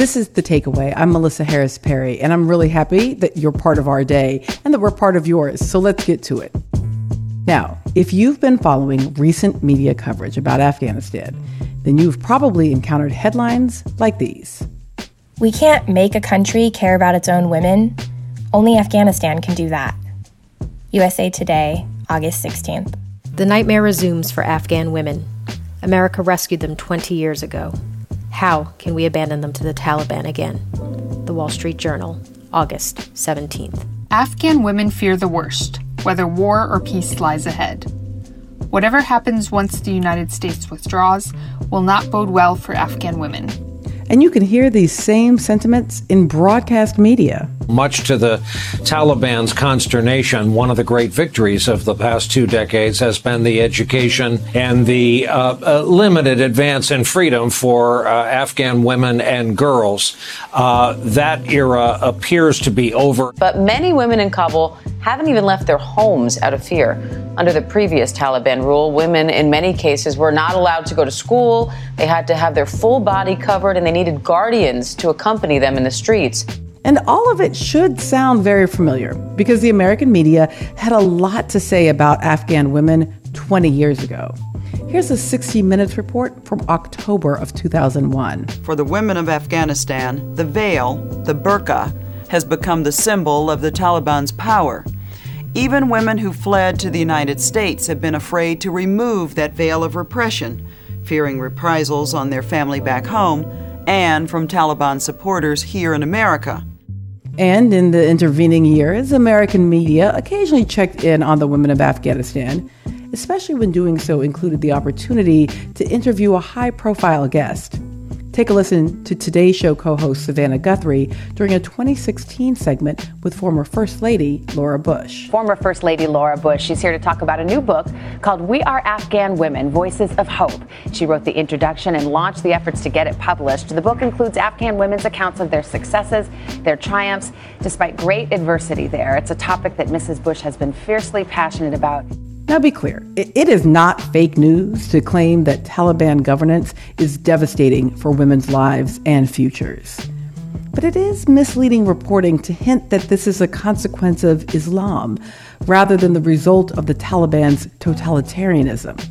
This is The Takeaway. I'm Melissa Harris Perry, and I'm really happy that you're part of our day and that we're part of yours. So let's get to it. Now, if you've been following recent media coverage about Afghanistan, then you've probably encountered headlines like these. We can't make a country care about its own women. Only Afghanistan can do that. USA Today, August 16th. The nightmare resumes for Afghan women. America rescued them 20 years ago. How can we abandon them to the Taliban again? The Wall Street Journal, August 17th. Afghan women fear the worst, whether war or peace lies ahead. Whatever happens once the United States withdraws will not bode well for Afghan women. And you can hear these same sentiments in broadcast media. Much to the Taliban's consternation, one of the great victories of the past 2 decades has been the education and the limited advance in freedom for Afghan women and girls. That era appears to be over. But many women in Kabul haven't even left their homes out of fear. Under the previous Taliban rule, women in many cases were not allowed to go to school. They had to have their full body covered, and they needed guardians to accompany them in the streets. And all of it should sound very familiar because the American media had a lot to say about Afghan women 20 years ago. Here's a 60 Minutes report from October of 2001. For the women of Afghanistan, the veil, the burqa, has become the symbol of the Taliban's power. Even women who fled to the United States have been afraid to remove that veil of repression, fearing reprisals on their family back home and from Taliban supporters here in America. And in the intervening years, American media occasionally checked in on the women of Afghanistan, especially when doing so included the opportunity to interview a high-profile guest. Take a listen to Today Show co-host Savannah Guthrie during a 2016 segment with former First Lady Laura Bush. Former First Lady Laura Bush, she's here to talk about a new book called We Are Afghan Women, Voices of Hope. She wrote the introduction and launched the efforts to get it published. The book includes Afghan women's accounts of their successes, their triumphs, despite great adversity there. It's a topic that Mrs. Bush has been fiercely passionate about. Now be clear, it is not fake news to claim that Taliban governance is devastating for women's lives and futures. But it is misleading reporting to hint that this is a consequence of Islam rather than the result of the Taliban's totalitarianism.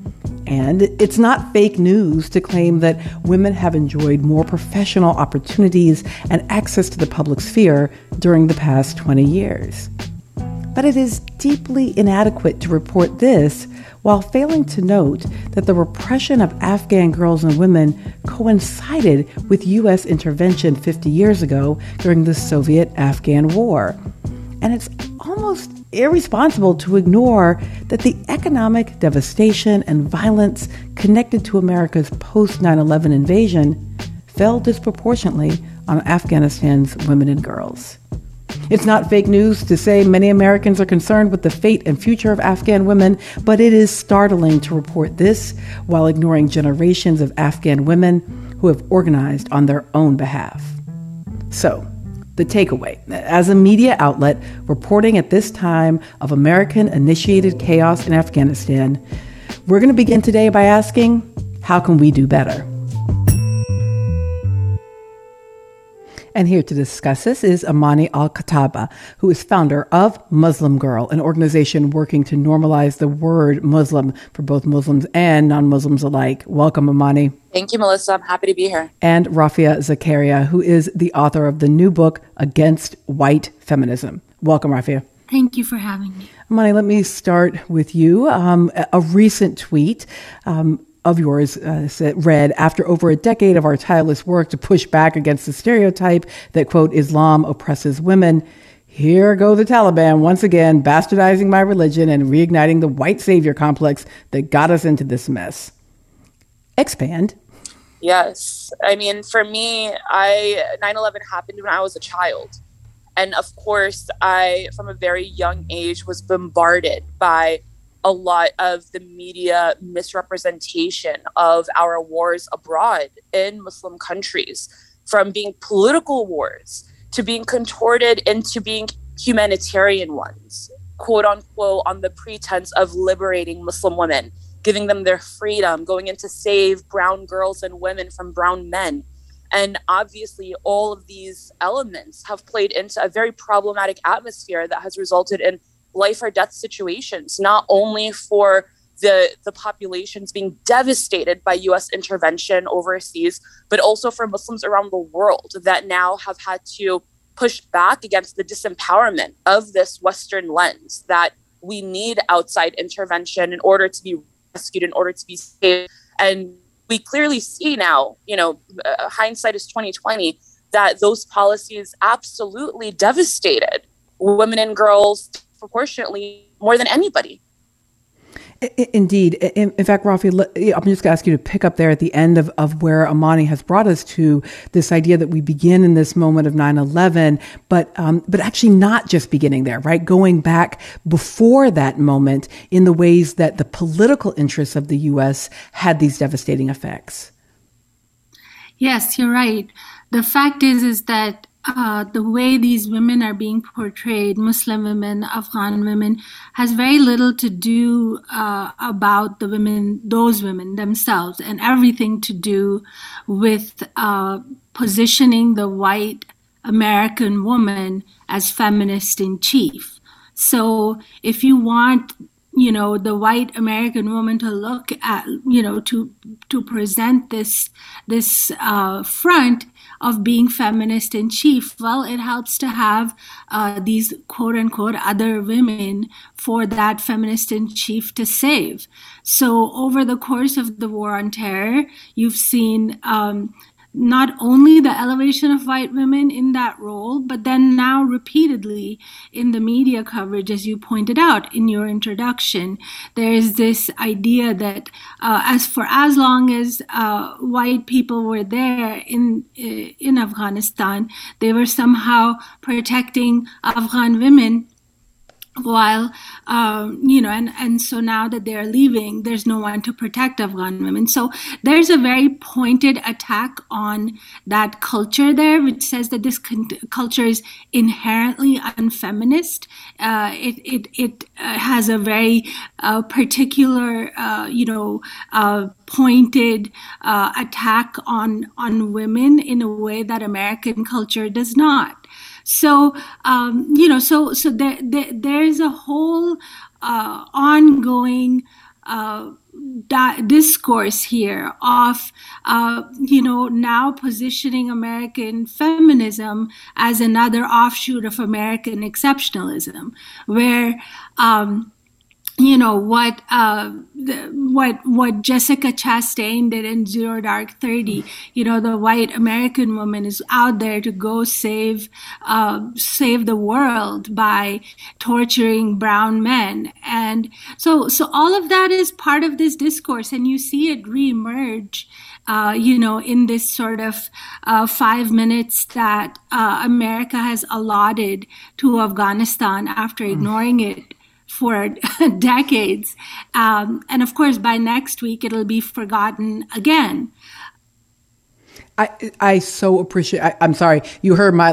And it's not fake news to claim that women have enjoyed more professional opportunities and access to the public sphere during the past 20 years. But it is deeply inadequate to report this while failing to note that the repression of Afghan girls and women coincided with U.S. intervention 50 years ago during the Soviet-Afghan War. And it's almost irresponsible to ignore that the economic devastation and violence connected to America's post-9/11 invasion fell disproportionately on Afghanistan's women and girls. It's not fake news to say many Americans are concerned with the fate and future of Afghan women, but it is startling to report this while ignoring generations of Afghan women who have organized on their own behalf. So, the takeaway, as a media outlet reporting at this time of American-initiated chaos in Afghanistan, we're going to begin today by asking, how can we do better? And here to discuss this is Amani Al-Khataba, who is founder of Muslim Girl, an organization working to normalize the word Muslim for both Muslims and non-Muslims alike. Welcome, Amani. Thank you, Melissa. I'm happy to be here. And Rafia Zakaria, who is the author of the new book, Against White Feminism. Welcome, Rafia. Thank you for having me. Amani, let me start with you. A recent tweet of yours read, after over a decade of our tireless work to push back against the stereotype that, quote, Islam oppresses women, here go the Taliban once again bastardizing my religion and reigniting the white savior complex that got us into this mess. Expand. Yes. I mean, for me, 9/11 happened when I was a child. And of course, I, from a very young age, was bombarded by a lot of the media misrepresentation of our wars abroad in Muslim countries, from being political wars to being contorted into being humanitarian ones, quote unquote, on the pretense of liberating Muslim women, giving them their freedom, going in to save brown girls and women from brown men. And obviously, all of these elements have played into a very problematic atmosphere that has resulted in life or death situations, not only for the populations being devastated by U.S. intervention overseas, but also for Muslims around the world that now have had to push back against the disempowerment of this Western lens, that we need outside intervention in order to be rescued, in order to be saved. And we clearly see now, hindsight is 2020, that those policies absolutely devastated women and girls proportionately more than anybody. Indeed. In fact, Rafi, I'm just going to ask you to pick up there at the end of where Amani has brought us to, this idea that we begin in this moment of 9/11, but actually not just beginning there, right? Going back before that moment in the ways that the political interests of the U.S. had these devastating effects. Yes, you're right. The fact is that the way these women are being portrayed, Muslim women, Afghan women, has very little to do about those women themselves, and everything to do with positioning the white American woman as feminist in chief. So if you want the white American woman to look at, to present this front of being feminist in chief, well, it helps to have these quote unquote other women for that feminist in chief to save. So over the course of the War on Terror, you've seen not only the elevation of white women in that role, but then now repeatedly in the media coverage, as you pointed out in your introduction, there is this idea that as long as white people were there in Afghanistan, they were somehow protecting Afghan women. While, and so now that they're leaving, there's no one to protect Afghan women. So there's a very pointed attack on that culture there, which says that this culture is inherently unfeminist. It has a very particular, pointed attack on women in a way that American culture does not. So, so there's a whole ongoing discourse here of, now positioning American feminism as another offshoot of American exceptionalism, where, what Jessica Chastain did in Zero Dark 30, the white American woman is out there to go save the world by torturing brown men. And so all of that is part of this discourse, and you see it reemerge in this sort of 5 minutes that America has allotted to Afghanistan after ignoring it for decades. And of course, by next week, it'll be forgotten again. I so appreciate, I'm sorry, you heard my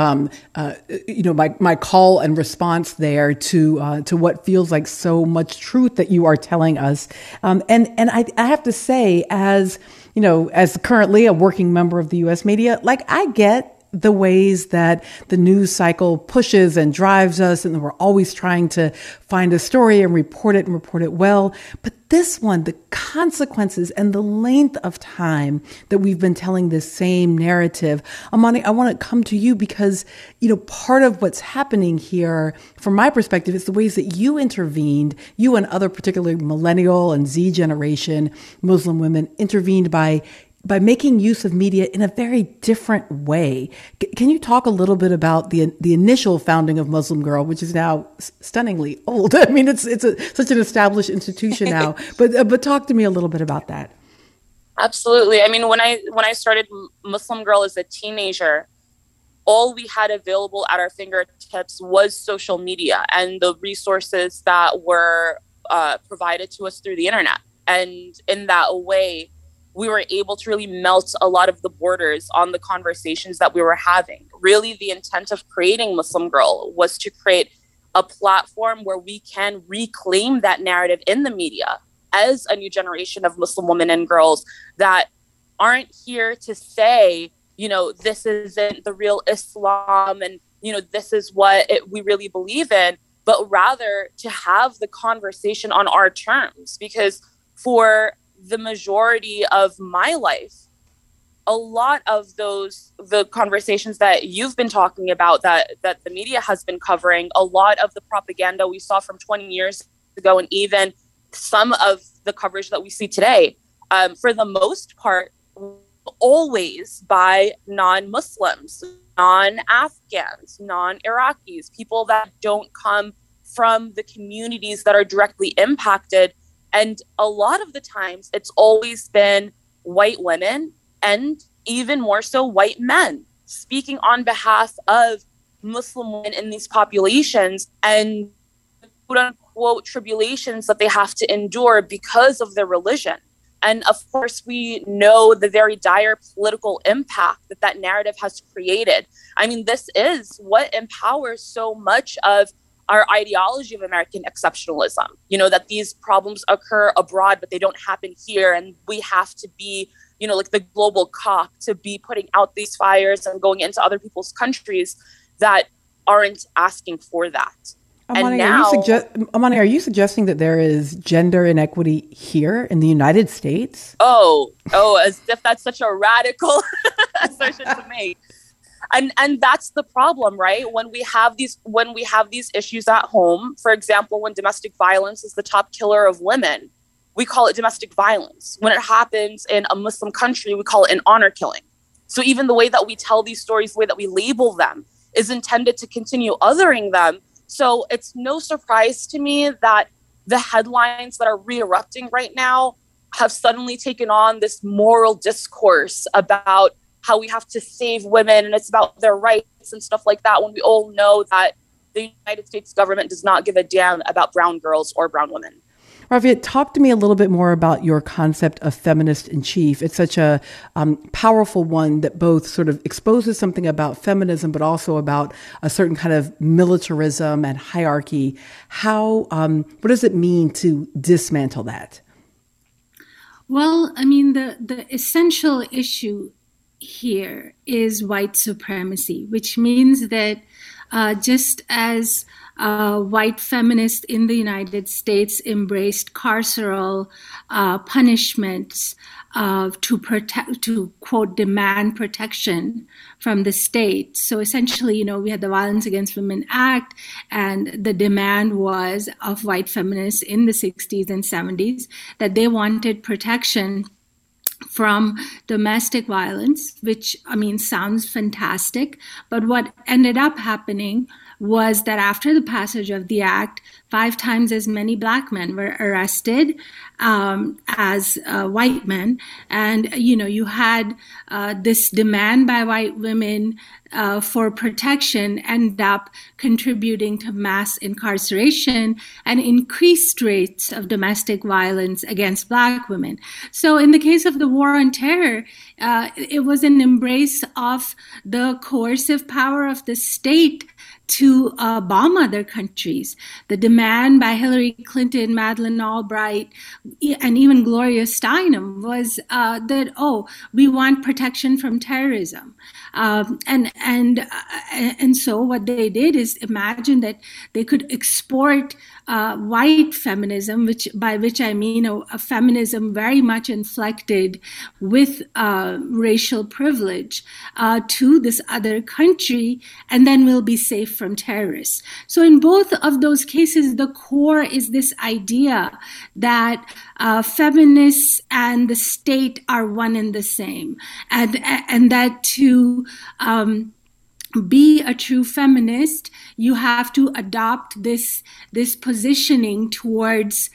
my call and response there to what feels like so much truth that you are telling us. And I have to say, as currently a working member of the U.S. media, I get the ways that the news cycle pushes and drives us, and we're always trying to find a story and report it well. But this one, the consequences and the length of time that we've been telling this same narrative. Amani, I want to come to you because, part of what's happening here, from my perspective, is the ways that you intervened, you and other particularly millennial and Z generation Muslim women intervened by making use of media in a very different way. Can you talk a little bit about the initial founding of Muslim Girl, which is now stunningly old? I mean, it's such an established institution now. But talk to me a little bit about that. Absolutely. I mean, when I started Muslim Girl as a teenager, all we had available at our fingertips was social media and the resources that were provided to us through the internet. And in that way, we were able to really melt a lot of the borders on the conversations that we were having. Really, the intent of creating Muslim Girl was to create a platform where we can reclaim that narrative in the media as a new generation of Muslim women and girls that aren't here to say this isn't the real Islam and, this is what we really believe in, but rather to have the conversation on our terms. Because for the majority of my life, a lot of the conversations that you've been talking about, that the media has been covering, a lot of the propaganda we saw from 20 years ago, and even some of the coverage that we see today, for the most part, always by non-Muslims, non-Afghans, non-Iraqis, people that don't come from the communities that are directly impacted. And a lot of the times it's always been white women, and even more so white men, speaking on behalf of Muslim women in these populations and quote unquote tribulations that they have to endure because of their religion. And of course, we know the very dire political impact that narrative has created. I mean, this is what empowers so much of our ideology of American exceptionalism, that these problems occur abroad, but they don't happen here. And we have to be like the global cop to be putting out these fires and going into other people's countries that aren't asking for that. Amani, Amani, are you suggesting that there is gender inequity here in the United States? Oh, as if that's such a radical assertion to make. And that's the problem, right? When we have these issues at home, for example, when domestic violence is the top killer of women, we call it domestic violence. When it happens in a Muslim country, we call it an honor killing. So even the way that we tell these stories, the way that we label them, is intended to continue othering them. So it's no surprise to me that the headlines that are re-erupting right now have suddenly taken on this moral discourse about how we have to save women and it's about their rights and stuff like that, when we all know that the United States government does not give a damn about brown girls or brown women. Rafiat, talk to me a little bit more about your concept of feminist in chief. It's such a powerful one that both sort of exposes something about feminism, but also about a certain kind of militarism and hierarchy. What does it mean to dismantle that? Well, I mean, the essential issue here is white supremacy, which means that just as white feminists in the United States embraced carceral punishments to quote demand protection from the state. So essentially, we had the Violence Against Women Act, and the demand was of white feminists in the 60s and 70s that they wanted protection from domestic violence, which, sounds fantastic. But what ended up happening was that after the passage of the act, 5 times as many Black men were arrested as white men. And, you had this demand by white women for protection end up contributing to mass incarceration and increased rates of domestic violence against Black women. So in the case of the war on terror, it was an embrace of the coercive power of the state to bomb other countries. The demand by Hillary Clinton, Madeleine Albright, and even Gloria Steinem was that, we want protection from terrorism. And so what they did is imagine that they could export white feminism, by which I mean a feminism very much inflected with racial privilege, to this other country, and then we'll be safe from terrorists. So in both of those cases, the core is this idea that feminists and the state are one and the same, and that to be a true feminist, you have to adopt this positioning towards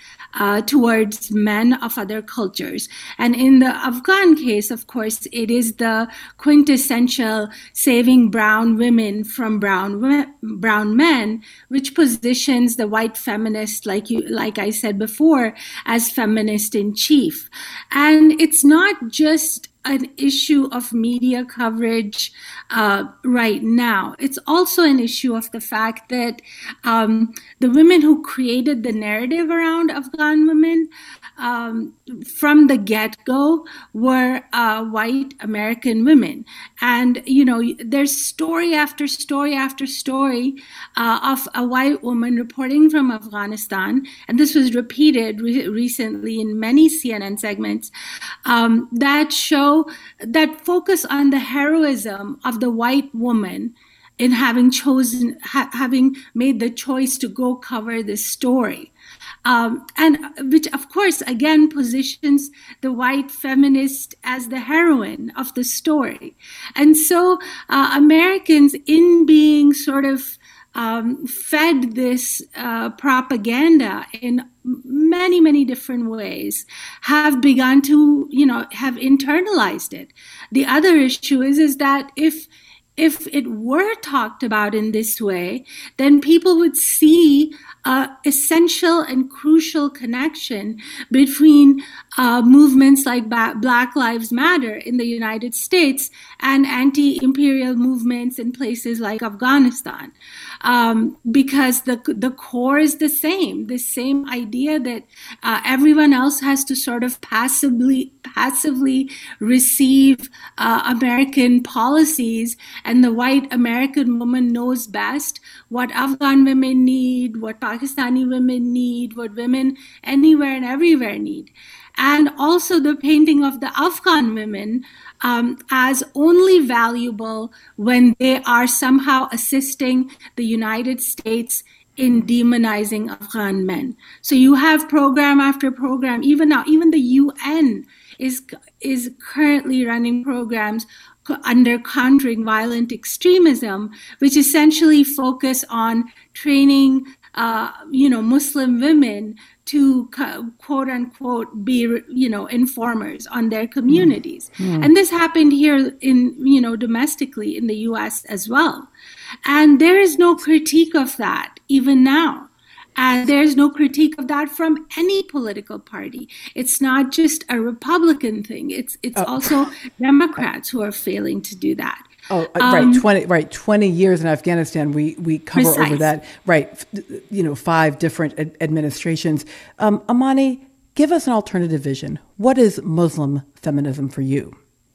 men of other cultures. And in the Afghan case, of course, it is the quintessential saving brown women from brown men, which positions the white feminist, like I said before, as feminist in chief. And it's not just an issue of media coverage right now. It's also an issue of the fact that the women who created the narrative around Afghan women from the get-go were white American women. And, there's story after story after story of a white woman reporting from Afghanistan, and this was repeated recently in many CNN segments, that focus on the heroism of the white woman in having having made the choice to go cover this story. And which, of course, again positions the white feminist as the heroine of the story. And so Americans, in being sort of fed this propaganda in many, many different ways, have begun to, have internalized it. The other issue is that if it were talked about in this way, then people would see essential and crucial connection between movements like Black Lives Matter in the United States and anti-imperial movements in places like Afghanistan. Because the core is the same idea that everyone else has to sort of passively receive American policies, and the white American woman knows best what Afghan women need, what Pakistani women need, what women anywhere and everywhere need. And also the painting of the Afghan women as only valuable when they are somehow assisting the United States in demonizing Afghan men. So you have program after program. Even now, even the UN is currently running programs under countering violent extremism, which essentially focus on training, Muslim women to quote unquote be, informers on their communities. And this happened here in, domestically in the US as well. And there is no critique of that even now. And there's no critique of that from any political party. It's not just a Republican thing. It's also Democrats who are failing to do that. 20 years in Afghanistan, we cover over that, 5 different administrations. Amani, give us an alternative vision. What is Muslim feminism for you?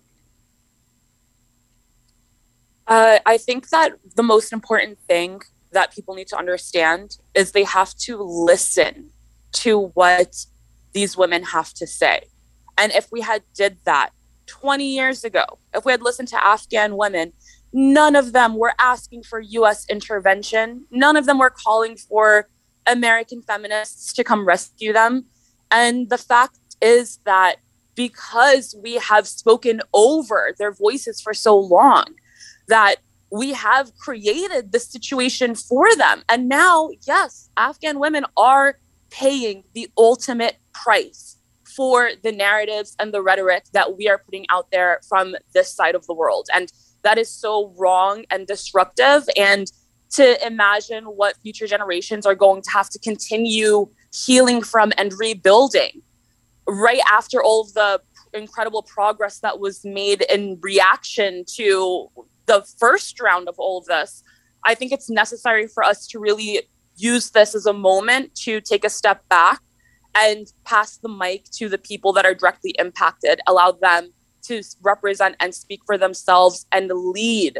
I think that the most important thing that people need to understand is they have to listen to what these women have to say. And if we had did that 20 years ago, if we had listened to Afghan women, none of them were asking for US intervention. None of them were calling for American feminists to come rescue them. And the fact is that because we have spoken over their voices for so long, that we have created the situation for them. And now, yes, Afghan women are paying the ultimate price for the narratives and the rhetoric that we are putting out there from this side of the world. And that is so wrong and disruptive. And to imagine what future generations are going to have to continue healing from and rebuilding right after all of the incredible progress that was made in reaction to the first round of all of this, I think it's necessary for us to really use this as a moment to take a step back and pass the mic to the people that are directly impacted, allow them to represent and speak for themselves and lead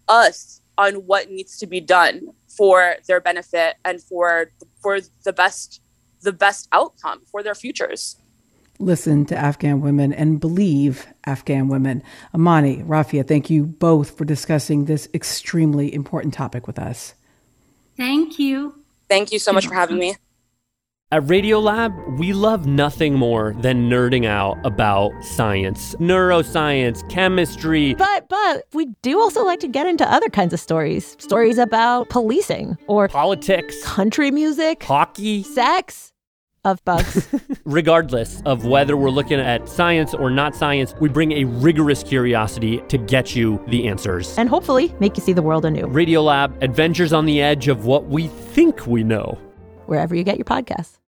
us on what needs to be done for their benefit and for the best outcome for their futures. Listen to Afghan women and believe Afghan women. Amani, Rafia, thank you both for discussing this extremely important topic with us. Thank you. Thank you so much for having me. At Radiolab, we love nothing more than nerding out about science, neuroscience, chemistry. But we do also like to get into other kinds of stories. Stories about policing or politics, country music, hockey, sex. Of bugs. Regardless of whether we're looking at science or not science, we bring a rigorous curiosity to get you the answers. And hopefully make you see the world anew. Radiolab, adventures on the edge of what we think we know. Wherever you get your podcasts.